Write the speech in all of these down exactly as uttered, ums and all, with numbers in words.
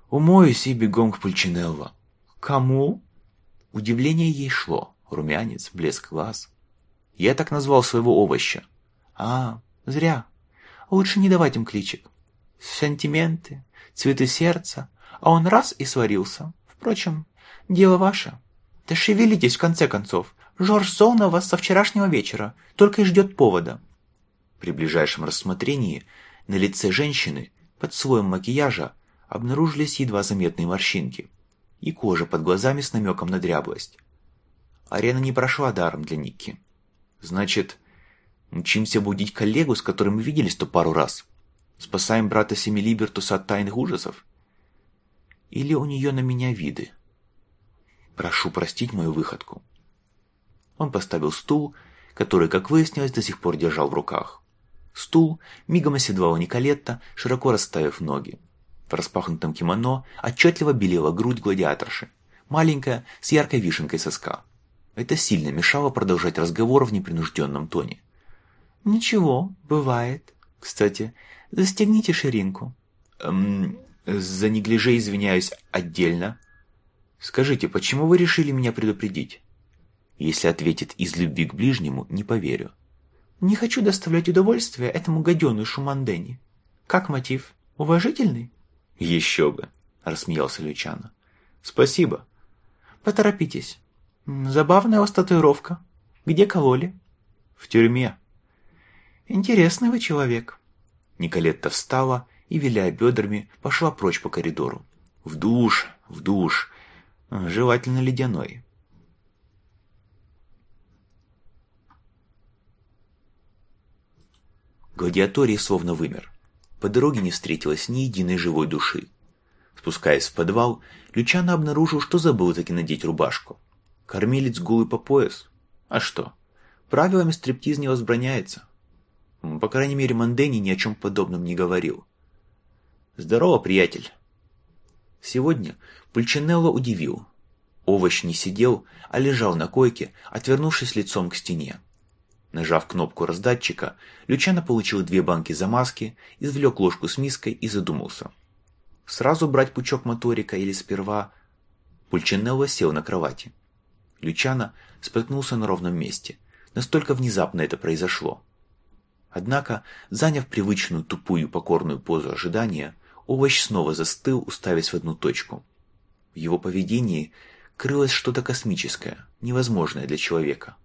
Умоюсь и бегом к Пульчинелло. Кому? Удивление ей шло. Румянец, блеск глаз. Я так назвал своего овоща. А, зря. Лучше не давать им кличек. Сантименты, цветы сердца, а он раз и сварился. Впрочем, дело ваше. Да шевелитесь в конце концов. Жорж Зона вас со вчерашнего вечера, только и ждет повода. При ближайшем рассмотрении на лице женщины под слоем макияжа обнаружились едва заметные морщинки и кожа под глазами с намеком на дряблость. Арена не прошла даром для Никки. Значит, мчимся будить коллегу, с которым мы виделись-то пару раз? Спасаем брата Семилибертуса от тайных ужасов? Или у нее на меня виды? Прошу простить мою выходку. Он поставил стул, который, как выяснилось, до сих пор держал в руках. Стул мигом оседлала Николетта, широко расставив ноги. В распахнутом кимоно отчетливо белела грудь гладиаторши, маленькая, с яркой вишенкой соска. Это сильно мешало продолжать разговор в непринужденном тоне. «Ничего, бывает. Кстати, застегните ширинку». «Эм, за неглиже извиняюсь отдельно. Скажите, почему вы решили меня предупредить?» Если ответит из любви к ближнему, не поверю. «Не хочу доставлять удовольствие этому гаденышу Мандени. Как мотив? Уважительный?» «Еще бы», — рассмеялся Лючано. «Спасибо». «Поторопитесь. Забавная у вас татуировка. Где кололи?» «В тюрьме». «Интересный вы человек». Николетта встала и, виляя бедрами, пошла прочь по коридору. «В душ, в душ. Желательно ледяной». Гладиаторий словно вымер. По дороге не встретилось ни единой живой души. Спускаясь в подвал, Лючано обнаружил, что забыл таки надеть рубашку. Кормилец голый по пояс. А что? Правилами стриптиз не возбраняется. По крайней мере, Мандени ни о чем подобном не говорил. «Здорово, приятель». Сегодня Пульчинелло удивил. Овощ не сидел, а лежал на койке, отвернувшись лицом к стене. Нажав кнопку раздатчика, Лючано получил две банки замазки, извлек ложку с миской и задумался. Сразу брать пучок моторика или сперва... Пульчинелло сел на кровати. Лючано споткнулся на ровном месте. Настолько внезапно это произошло. Однако, заняв привычную тупую покорную позу ожидания, овощ снова застыл, уставясь в одну точку. В его поведении крылось что-то космическое, невозможное для человека.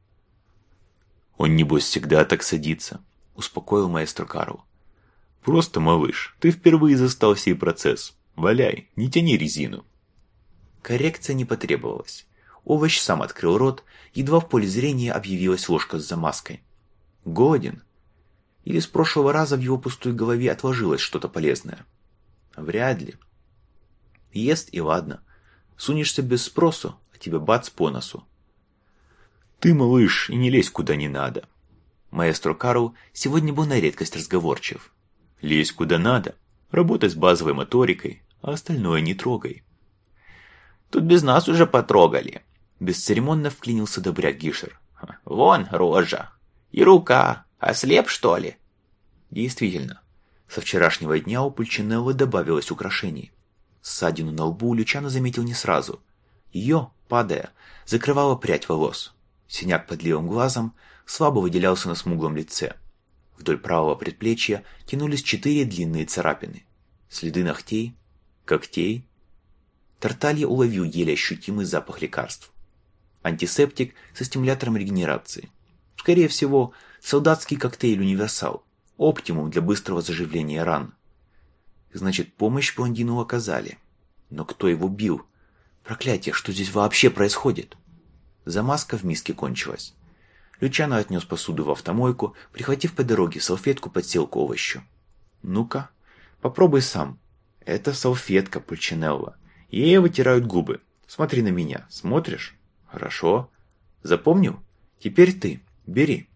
«Он, небось, всегда так садится», — успокоил маэстро Карл. «Просто, малыш, ты впервые застал сей процесс. Валяй, не тяни резину». Коррекция не потребовалась. Овощ сам открыл рот, едва в поле зрения объявилась ложка с замазкой. Голоден? Или с прошлого раза в его пустой голове отложилось что-то полезное? Вряд ли. Ест и ладно. Сунешься без спросу, а тебе бац по носу. «Ты, малыш, и не лезь куда не надо». Маэстро Карл сегодня был на редкость разговорчив. «Лезь куда надо, работай с базовой моторикой, а остальное не трогай». «Тут без нас уже потрогали», — бесцеремонно вклинился добряк Гишер. «Вон рожа. И рука. Ослеп, что ли?» Действительно, со вчерашнего дня у Пульчинелло добавилось украшений. Ссадину на лбу Лючано заметил не сразу. Ее, падая, закрывала прядь волос. Синяк под левым глазом слабо выделялся на смуглом лице. Вдоль правого предплечья тянулись четыре длинные царапины. Следы ногтей, когтей. Тарталья уловил еле ощутимый запах лекарств. Антисептик со стимулятором регенерации. Скорее всего, солдатский коктейль-универсал. Оптимум для быстрого заживления ран. Значит, помощь блондину оказали. Но кто его бил? Проклятие, что здесь вообще происходит? Замазка в миске кончилась. Лючано отнес посуду в автомойку, прихватив по дороге салфетку, подсел к овощу. «Ну-ка, попробуй сам. Это салфетка, Пульчинелло. Ей вытирают губы. Смотри на меня. Смотришь? Хорошо. Запомнил? Теперь ты. Бери».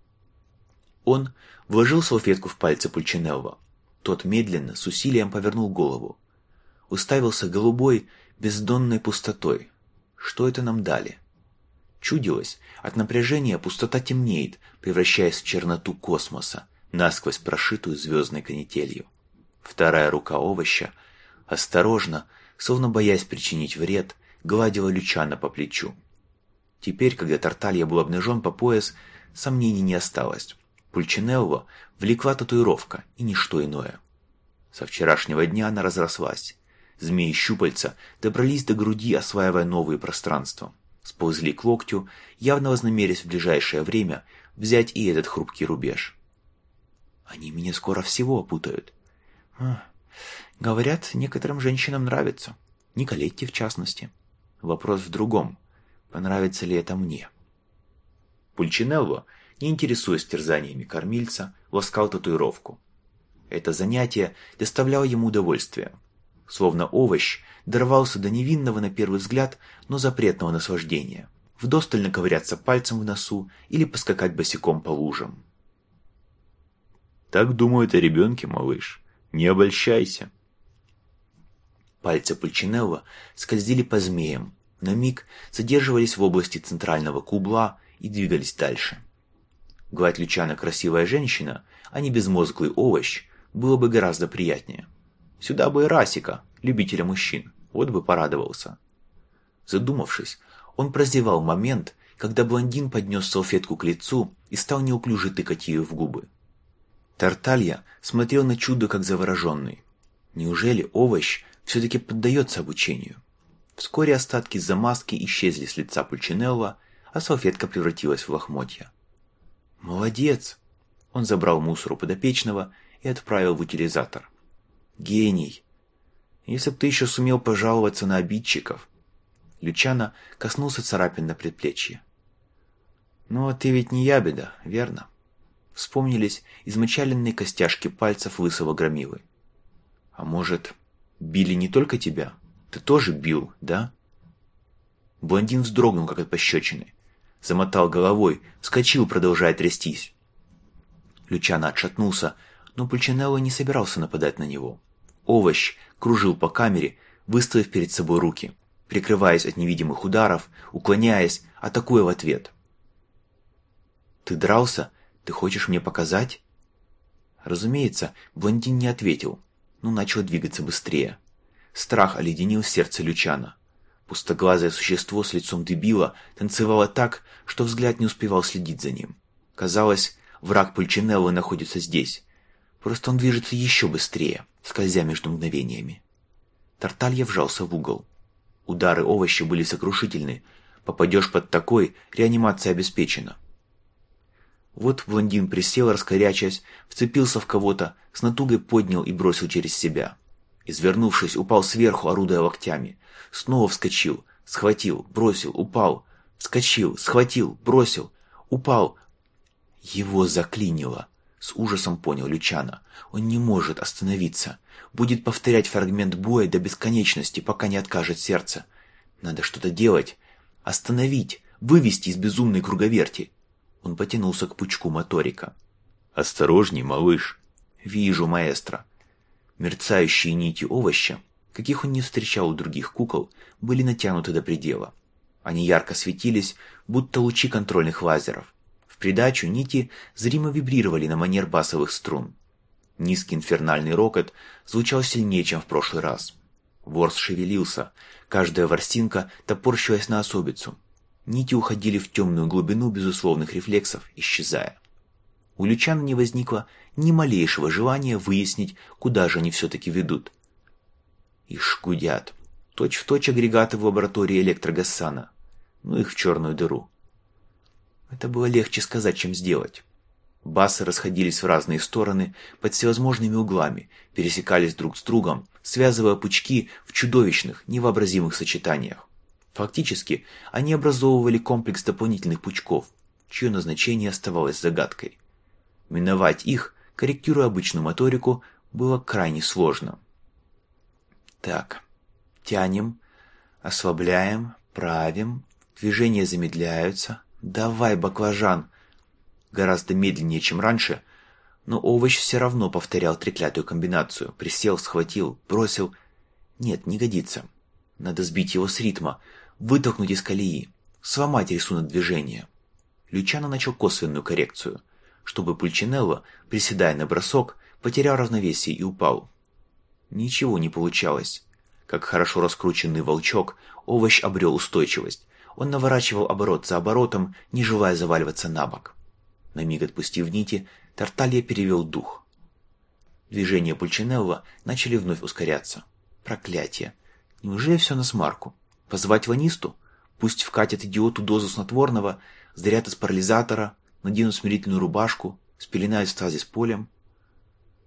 Он вложил салфетку в пальцы Пульчинелло. Тот медленно, с усилием повернул голову. Уставился голубой, бездонной пустотой. Что это нам дали? Чудилось, от напряжения пустота темнеет, превращаясь в черноту космоса, насквозь прошитую звездной канителью. Вторая рука овоща Осторожно, словно боясь причинить вред, гладила Лючано по плечу. Теперь, когда Тарталья был обнажен по пояс, сомнений не осталось. Пульчинелло влекла татуировка и ничто иное. Со вчерашнего дня она разрослась. Змеи-щупальца добрались до груди, осваивая новые пространства. Сползли к локтю, явно вознамерясь в ближайшее время взять и этот хрупкий рубеж. «Они меня скоро всего опутают». «Говорят, некоторым женщинам нравится. Николетте в частности. Вопрос в другом. Понравится ли это мне?» Пульчинелло, не интересуясь терзаниями кормильца, ласкал татуировку. Это занятие доставляло ему удовольствие. Словно овощ, дорвался до невинного на первый взгляд, но запретного наслаждения. Вдосталь наковыряться пальцем в носу или поскакать босиком по лужам. «Так думают о ребенке, малыш. Не обольщайся». Пальцы Пульчинелло скользили по змеям, на миг задерживались в области центрального кубла и двигались дальше. Гладь Лючано красивая женщина, а не безмозглый овощ, было бы гораздо приятнее. Сюда бы и Расика, любителя мужчин, вот бы порадовался. Задумавшись, он прозевал момент, когда блондин поднес салфетку к лицу и стал неуклюже тыкать ее в губы. Тарталья смотрел на чудо как завороженный. Неужели овощ все-таки поддается обучению? Вскоре остатки замазки исчезли с лица Пульчинелло, а салфетка превратилась в лохмотья. «Молодец!» Он забрал мусор у подопечного и отправил в утилизатор. «Гений! Если б ты еще сумел пожаловаться на обидчиков!» Лючано коснулся царапин на предплечье. «Но ты ведь не ябеда, верно?» Вспомнились измочаленные костяшки пальцев лысого громилы. «А может, били не только тебя? Ты тоже бил, да?» Блондин вздрогнул, как от пощечины. Замотал головой, вскочил, продолжая трястись. Лючано отшатнулся, но Пульчинелло не собирался нападать на него. Овощ кружил по камере, выставив перед собой руки, прикрываясь от невидимых ударов, уклоняясь, атакуя в ответ. «Ты дрался? Ты хочешь мне показать?» Разумеется, блондин не ответил, но начал двигаться быстрее. Страх оледенил сердце Лючано. Пустоглазое существо с лицом дебила танцевало так, что взгляд не успевал следить за ним. Казалось, враг Пульчинелло находится здесь. Просто он движется еще быстрее, скользя между мгновениями. Тарталья вжался в угол. Удары овоща были сокрушительны. Попадешь под такой, реанимация обеспечена. Вот блондин присел, раскорячась, вцепился в кого-то, с натугой поднял и бросил через себя. Извернувшись, упал сверху, орудуя локтями. Снова вскочил, схватил, бросил, упал. Вскочил, схватил, бросил, упал. Его заклинило. С ужасом понял Лючано. Он не может остановиться. Будет повторять фрагмент боя до бесконечности, пока не откажет сердце. Надо что-то делать. Остановить, вывести из безумной круговерти. Он потянулся к пучку моторика. «Осторожней, малыш!» «Вижу, маэстро!» Мерцающие нити овоща, каких он не встречал у других кукол, были натянуты до предела. Они ярко светились, будто лучи контрольных лазеров. В придачу нити зримо вибрировали на манер басовых струн. Низкий инфернальный рокот звучал сильнее, чем в прошлый раз. Ворс шевелился, каждая ворсинка топорщилась на особицу. Нити уходили в темную глубину безусловных рефлексов, исчезая. У Лючано не возникло ни малейшего желания выяснить, куда же они все-таки ведут. Ишь, гудят. Точь-в-точь агрегаты в лаборатории Электрогассана. Ну их в черную дыру. Это было легче сказать, чем сделать. Басы расходились в разные стороны, под всевозможными углами, пересекались друг с другом, связывая пучки в чудовищных, невообразимых сочетаниях. Фактически, они образовывали комплекс дополнительных пучков, чье назначение оставалось загадкой. Миновать их, корректируя обычную моторику, было крайне сложно. Так, тянем, ослабляем, правим, движения замедляются. Давай, баклажан! Гораздо медленнее, чем раньше, но овощ все равно повторял треклятую комбинацию. Присел, схватил, бросил. Нет, не годится. Надо сбить его с ритма, вытолкнуть из колеи, сломать рисунок движения. Лючано начал косвенную коррекцию, чтобы Пульчинелло, приседая на бросок, потерял равновесие и упал. Ничего не получалось. Как хорошо раскрученный волчок, овощ обрел устойчивость. Он наворачивал оборот за оборотом, не желая заваливаться на бок. На миг отпустив нити, Тарталья перевел дух. Движения Пульчинелло начали вновь ускоряться. Проклятие! Неужели все насмарку? Позвать Ванисту? Пусть вкатят идиоту дозу снотворного, сдарят из парализатора, наденут смирительную рубашку, спеленают стазис полем.